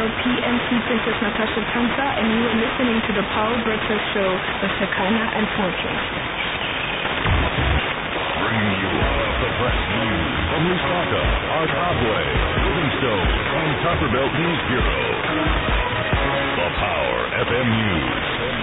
PNC Princess Natasha Tanza, and you are listening to the Power Breakfast Show with Sakana and Fortune. Bringing you off the press news from Lusaka, Artabwe, Livingstone, and Copperbelt News Bureau. The Power FM News.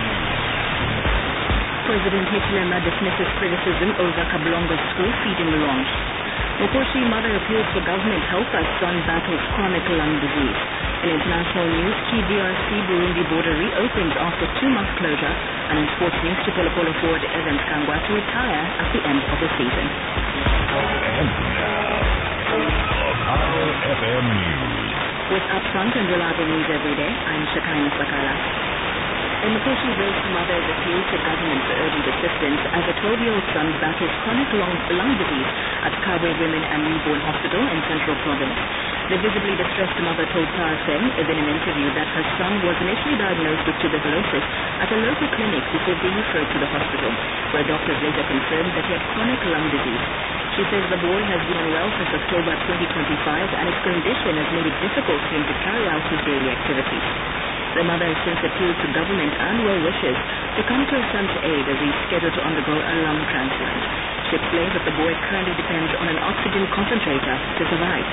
President Hichilema dismisses criticism over Kablongo school feeding launch. Mokoshi mother appeals for government help as son battles chronic lung disease. In international news, DRC-Burundi border reopens after 2-month closure. And in sports news, Chipolopolo forward Evans Kangwa to retire at the end of the season. And now, the Power FM News. With upfront and reliable news every day, I'm Shakaina Sakala. A Mokoshi-based mother has appealed to government for urgent assistance as a 12-year-old son battles chronic lung disease at Kabwe Women and Newborn Hospital in Central Province. The visibly distressed mother told Power FM in an interview that her son was initially diagnosed with tuberculosis at a local clinic before being referred to the hospital, where doctors later confirmed that he had chronic lung disease. She says the boy has been unwell since October 2025 and his condition has made it difficult for him to carry out his daily activities. The mother has since appealed to government and well-wishers to come to her son's aid as he is scheduled to undergo a lung transplant. She explains that the boy currently depends on an oxygen concentrator to survive.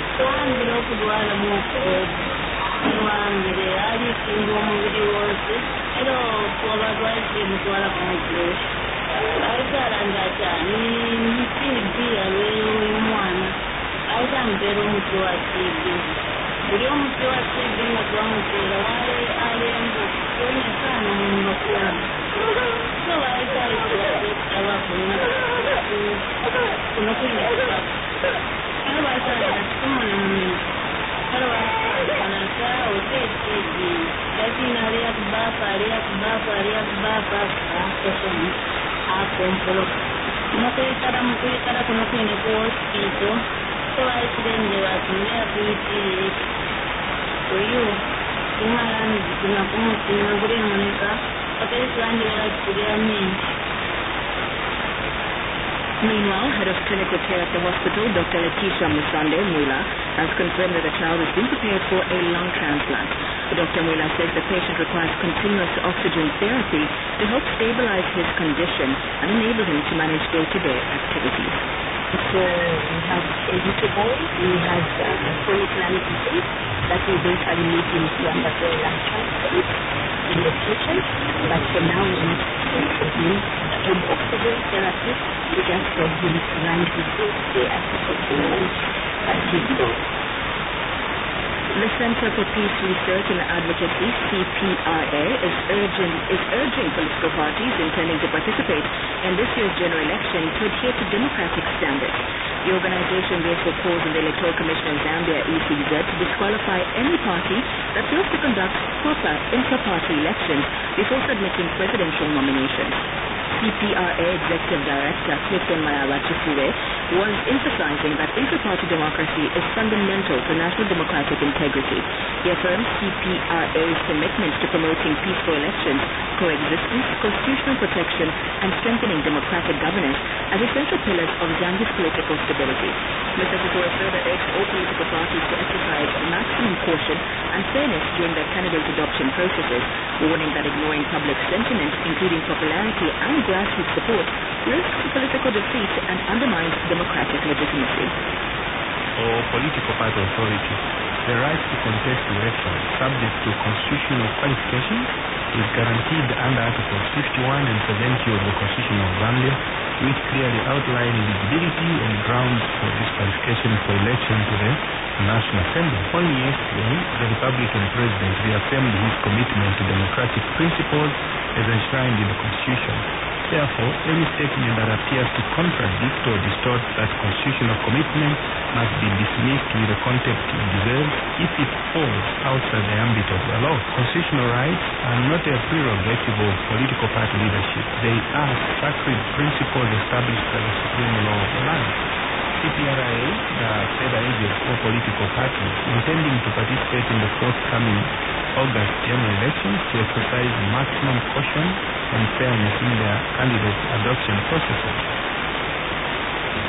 Buli omuti wa sibbi nga twamuteera alembo kuwonya sana mu makula so baayitaayitaba kuno kwinda kale baasaalira tukumona mumenya kale bakanasa oteeteegi yakiina aliyakubaapa akosomu akompolo mukwikala kuno kwine ku hospital so baayitire batumira kuyitire oyo kumalani zikuna kumutima buli moneka bakaisangira kugira menshi. Meanwhile, head of clinical care at the hospital, Dr. Letitia Musande Mwila, has confirmed that the child has been prepared for a lung transplant. Dr. Mwila says the patient requires continuous oxygen therapy to help stabilize his condition and enable him to manage day-to-day activities. So we have a little boy, he has chronic lung disease that we eventually need him to undergo a lung transplant in the future, but for now we need for him an oxygen therapy to just for him to run his day-to-day activities at his dose. The Center for Peace Research and Advocacy, CPRA, is urging political parties intending to participate in this year's general election to adhere to democratic standards. The organization therefore calls on the Electoral Commission of Zambia, ECZ, to disqualify any party that fails to conduct proper inter-party elections before submitting presidential nominations. CPRA Executive Director Clifton Mayaba Chifure was emphasizing that inter-party democracy is fundamental to national democratic integrity. He affirmed CPRA's commitment to promoting peaceful elections, coexistence, constitutional protection, and strengthening democratic governance as essential pillars of Zambia's political stability. Mr. Chifure further urged all political parties to exercise maximum caution and fairness during their candidate adoption processes, warning that ignoring public sentiment, including popularity and grassroots support, risks political defeat and undermines democratic legitimacy. For political party authority, the right to contest elections subject to constitutional qualifications is guaranteed under Articles 51 and 70 of the Constitution of Zambia, which clearly outline eligibility and grounds for disqualification for election to the National Assembly. Only yesterday, the Republican President reaffirmed his commitment to democratic principles as enshrined in the Constitution. Therefore, any statement that appears to contradict or distort such constitutional commitment must be dismissed with the contempt it deserves if it falls outside the ambit of the law. Constitutional rights are not a prerogative of political party leadership. They are sacred principles established by the supreme law of the land. CPRA, the federal agent for political parties intending to participate in the forthcoming August general elections, to exercise maximum caution and fairness in their candidate adoption processes.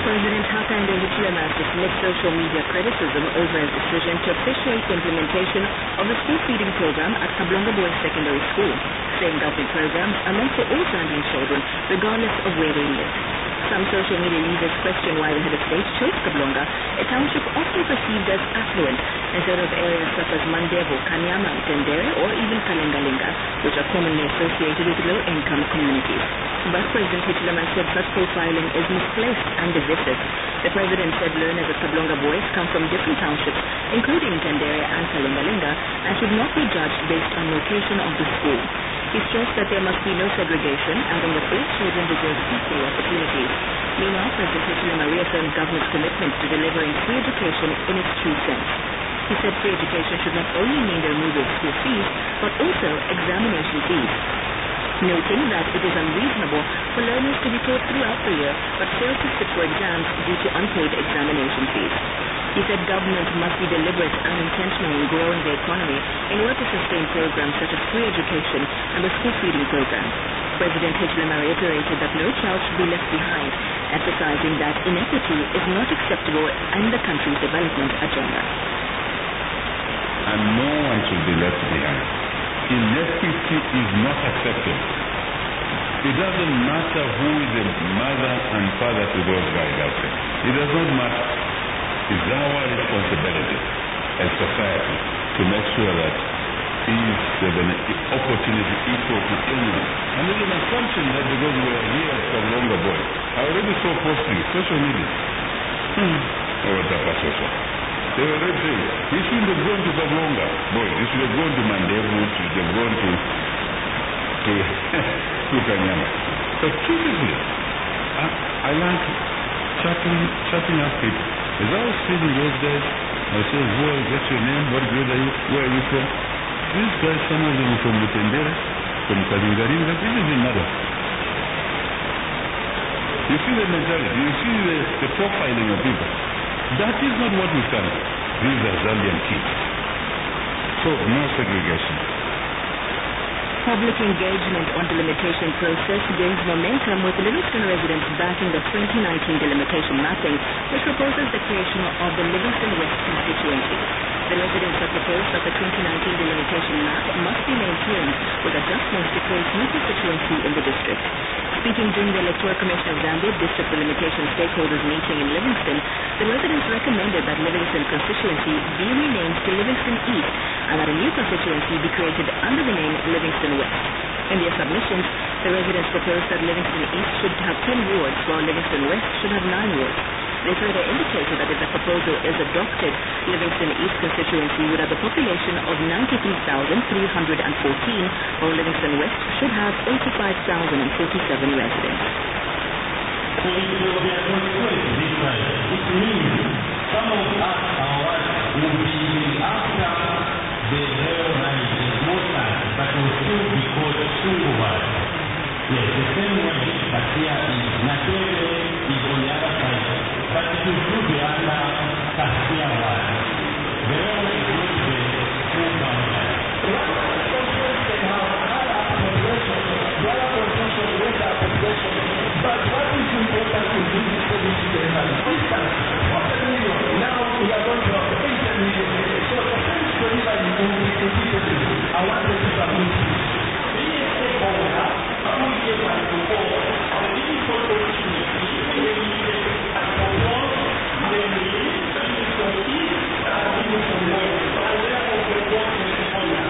President Hakainde Hichilema dismissed social media criticism over his decision to officiate the implementation of the school feeding program at Kablonga Boys Secondary School, saying government programs are meant for all Zambian children, regardless of where they live. Some social media users question why the head of state chose Kablonga, a township often perceived as affluent, instead of areas such as Mandevo, Kanyama, Tendere, or even Kalengalinga, which are commonly associated with low-income communities. But President Hichilema said such profiling is misplaced and divisive. The president said learners at Kablonga Boys come from different townships, including Tendere and Kalengalinga, and should not be judged based on location of the school. He stressed that there must be no segregation, adding that all children deserve equal opportunities. Meanwhile, President Hichilema reaffirmed government's commitment to delivering free education in its true sense. He said free education should not only mean the removal of school fees, but also examination fees, noting that it is unreasonable for learners to be taught throughout the year but fail to sit for exams due to unpaid examination fees. He said government must be deliberate and intentional in growing the economy in order to sustain programs such as free education and the school feeding program. President Hichilema reiterated that no child should be left behind, emphasizing that inequity is not acceptable in the country's development agenda. And no one should be left behind. Inequity is not acceptable. It doesn't matter who is the mother and father to those guys out there. It does not matter. It's our responsibility as society to make sure that the opportunity equal to anyone. And there's an assumption that because we are here at Kablonga Boys, I already saw postings, social media. They were already saying, we shouldn't have gone to Kablonga Boys, we should have gone to Mandevo, we should have gone to Kanyama. But seriously, I like chatting up people. As I was seeing those guys, I was saying, what's your name? What grade are you? Where are you from? These guys, some of them are from Mutendere, from Kalingaringa, it doesn't matter. You see the mentality, you see the profiling of people. That is not what we stand for. These are Zambian kids. So, no segregation. Public engagement on delimitation process gains momentum with Livingston residents backing the 2019 delimitation mapping, which proposes the creation of the Livingston West constituency. The residents have proposed that the 2019 delimitation map must be maintained with adjustments to create new constituency in the district. Speaking during the Electoral Commission of Zambia District Delimitation Stakeholders meeting in Livingston, the residents recommended that Livingston constituency be renamed to Livingston East and that a new constituency be created under the name Livingston West. In their submissions, the residents proposed that Livingston East should have 10 wards, while Livingston West should have 9 wards. They further indicated that if the proposal is adopted, Livingston East constituency would have a population of 93,314, while Livingston West should have 85,047 residents. So it will be a constituency different. It means some of us, our work will be after the rail line, the motor, but will still be called Sunguwara. Yes, the same way, but here is Nakere is on the other side, but it will still be under Kasiawara. The railway is not the full boundary. But what is important is this policy distance. 1 million. Now we are going to have 8 million. So the first delivery will be repeated. I want to submit this. Being a stakeholder, who is able to forward the digital opportunity, and propose the need to eat and to work. And therefore propose the second.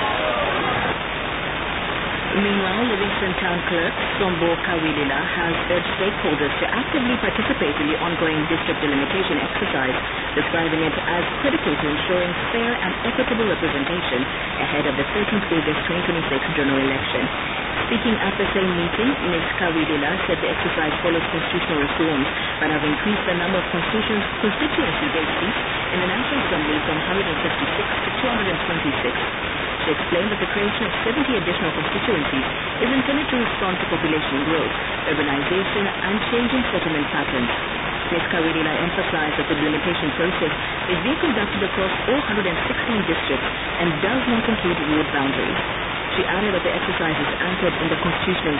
Meanwhile, Livingston Town Clerk Sombo Kawilila has urged stakeholders to actively participate in the ongoing district delimitation exercise, describing it as critical to ensuring fair and equitable representation ahead of the 13th August 2026 general election. Speaking at the same meeting, Ms. Kawilila said the exercise follows constitutional reforms that have increased the number of constituency-based seats in the National Assembly from 156 to 226. She explained that the creation of 70 additional constituencies is intended to respond to population growth, urbanization, and changing settlement patterns. Ms. Kawilila emphasized that the delimitation process is being conducted across all 116 districts and does not include ward boundaries. She added that the exercise is anchored in the constitutional